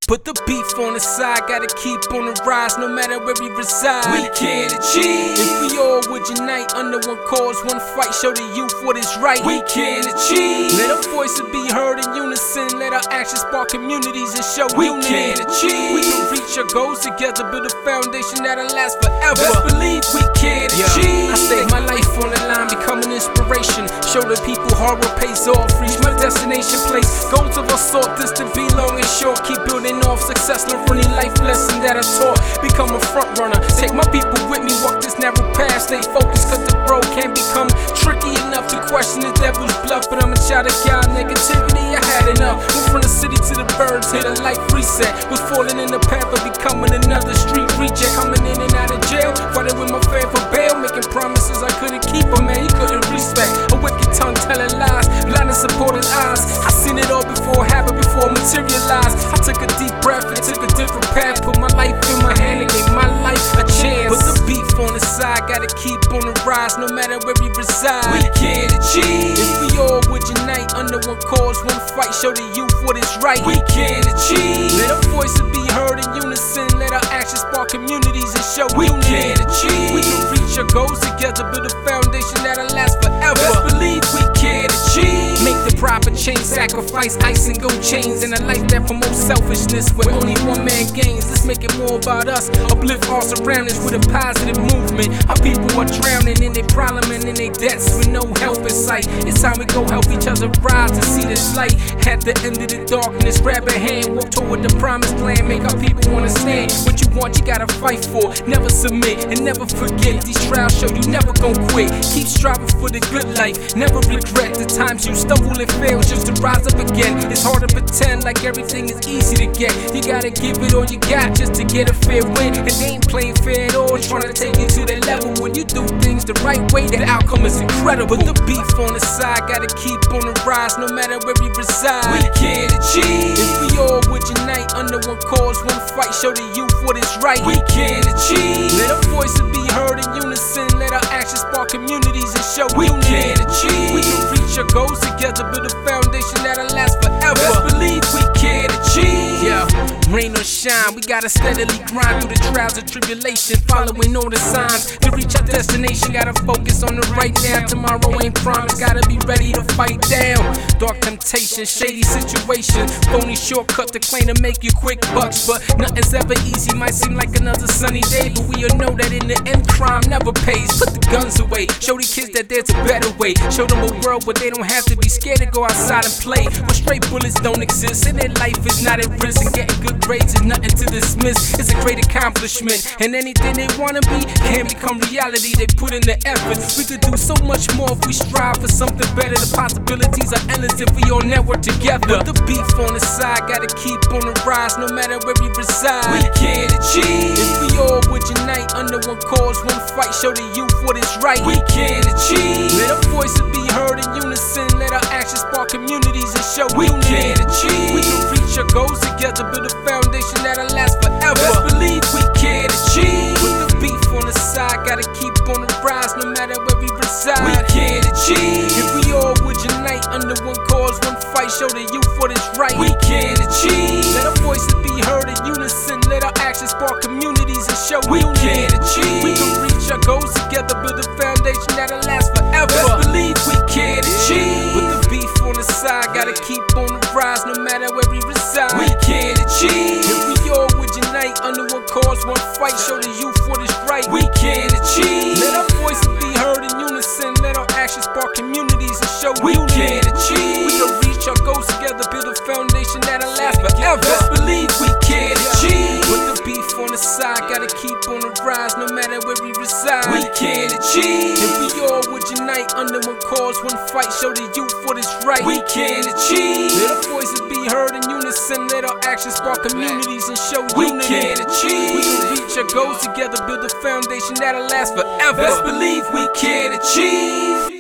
Put the beef on the side, gotta keep on the rise no matter where we reside. We can achieve if we all would unite under one cause, one fight, show the youth what is right. We can achieve. Let our voices be heard in unison, let our actions spark communities and show we unity. Can achieve. We can reach our goals together, build a foundation that'll last forever. Best believe we can achieve. I save my life on the line, become an inspiration. Show the people hard work pays off, reach my destination place. Goals of our sort, this to be long and short. Keep building off success, learn from the life lesson that I taught. Become a front runner, take my people with me, walk this narrow path. Stay focused, cause the road can become tricky enough to question the devil's bluff. But I'm a child of God, negativity, I had enough. Went from the city to the birds, hit a life reset. Was falling in the path of becoming another street reject. Coming in and out of jail, fighting with my fan for bail, making promises I couldn't keep, but man, you couldn't respect. A wicked tongue telling lies, blinding supporting eyes. I seen it all before, have it before materialize. I took a deep breath and took a different path, put my life in my hand and gave my life a chance. Put the beef on the side, gotta keep on the rise no matter where we reside. We can achieve if we all would unite under one cause, one fight, show the youth what is right. We can achieve. Let our voices be heard in unison, let our actions spark communities and show we can achieve. We can reach our goals together, build a foundation that'll last forever. Best believe we can achieve. Make the proper change, sacrifice ice and gold chains, in a life that promotes selfishness where only one man gains. Let's make it more about us, uplift our surroundings with a positive movement. Our people are drowning in their problem and in their debts with no help in sight. It's time we go help each other rise to see this light at the end of the darkness. Grab a hand, walk toward the promised land, make our people understand what you want, you gotta fight for. Never submit and never forget, these trials show you never gon' quit. Keep striving for the good life, never regret the times you stumble and fail just to rise up again. It's hard to pretend like everything is easy to get. You gotta give it all you got just to get a fair win. And they ain't playing fair at all, trying to take you to that level. When you do things the right way, the outcome is incredible. Put the beef on the side, gotta keep on the rise no matter where we reside. We can achieve if we all would unite under one cause, one fight, show the youth what is right. We can achieve. Let our voices be heard in unison, let our actions spark communities and show we can achieve. We can reach our goals together, build a foundation that'll last forever. Best believe we can achieve. Yeah. Rain or shine, we gotta steadily grind through the trials and tribulation, following all the signs to reach our destination. Gotta focus on the right now. Tomorrow ain't promised, gotta be ready to fight down dark temptation, shady situation, phony shortcut to claim to make you quick bucks. But nothing's ever easy, might seem like another sunny day, but we all know that in the end crime never pays. Put the guns away, show the kids that there's a better way. Show them a world where they don't have to be scared to go outside and play, where straight bullets don't exist and their life is not at risk. And getting good grades is nothing to dismiss, it's a great accomplishment. And anything they wanna be can become reality, they put in the effort. We could do so much more if we strive for something better. The possibilities are endless if we all network together. Put the beef on the side, gotta keep on the rise no matter where we reside. We can achieve if we all would unite under one cause, one fight, show the youth what is right. We can achieve. Let our voices be heard in unison, let our actions spark communities and show we can achieve. We can reach our goals together, build a foundation that'll last forever. Best believe we can achieve. Put the beef on the side, gotta keep on the rise no matter where we reside. We can achieve if we all would unite under one cause, one fight, show the youth what is right. We can achieve. Let our voices be heard in unison, let our actions spark communities and show we can achieve. We can reach our goals together, build a foundation that'll last forever. Best believe we can achieve. Put the beef on the side, gotta keep on the rise no matter where we reside. We can achieve if we all would unite under one cause, one fight, show the youth what is right. We can achieve. Let our voices be heard in unison, let our actions spark communities and show we can achieve. We can reach our goals together, build a foundation that'll last forever. Best believe we can achieve. Put the beef on the side, gotta keep on the rise no matter where we reside. We can achieve if we all would unite under one cause, one fight, show the youth what is right. We can achieve. Let our voices be heard in unison, let our actions spark communities and show we can achieve. We can reach our goals together, build a foundation that'll last forever. Best believe we can achieve.